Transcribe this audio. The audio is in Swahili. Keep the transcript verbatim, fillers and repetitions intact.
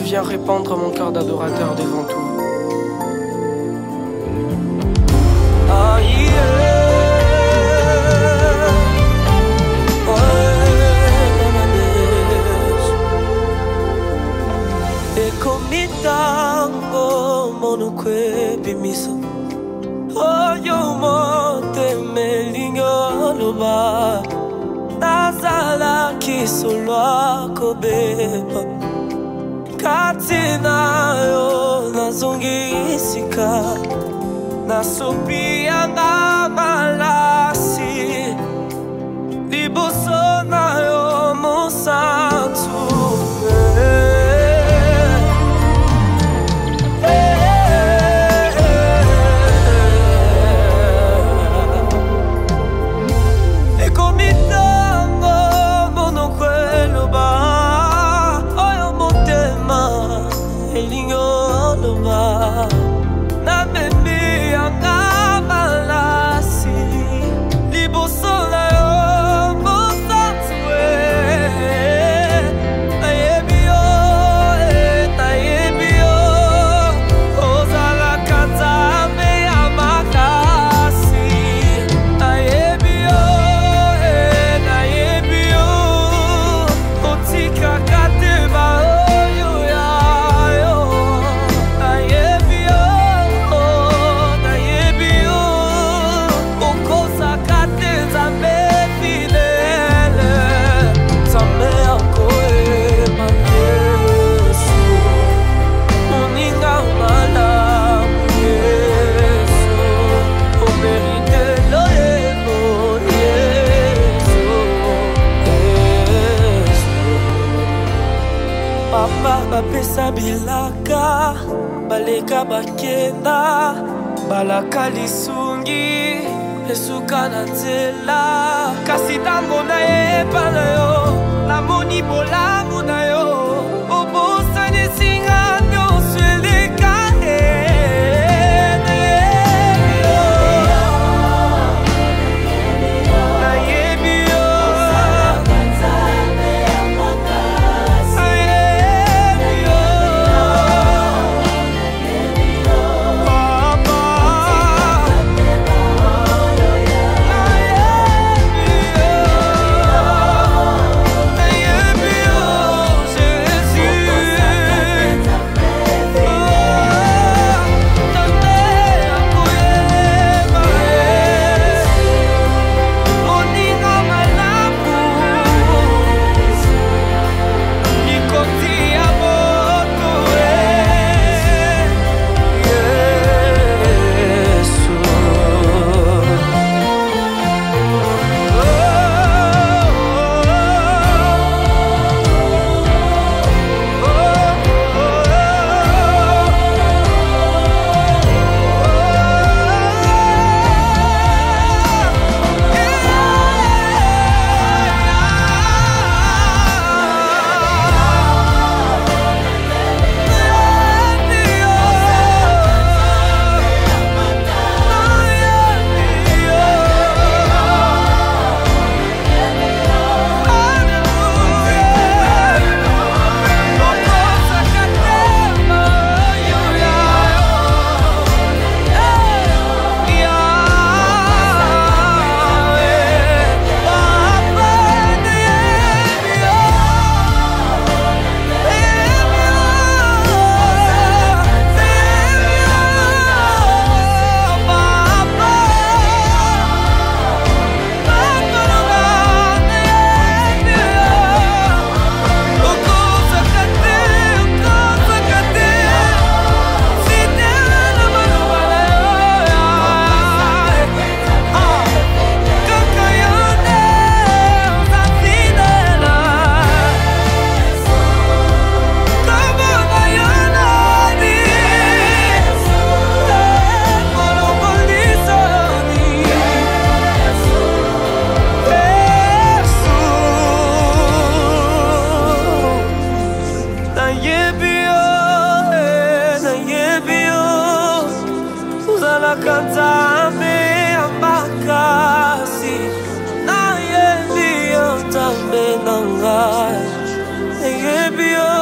viens répandre mon cœur d'adorateur devant toi. Ah, yeah. Ekomitango monokwe bimiso oyo moteme lingo loba nazala kisolwa kobeba katina yo nazongisika nasopia na malasi liboso na yo mosantu bapesa bilaka baleka bakenda balaka lisungi esuka na nzela kasi tango na yeba na yo namoni bolamu na yo obosani esinga nyonso eleka Kanzame amakasi na yebi otambe nangai yebi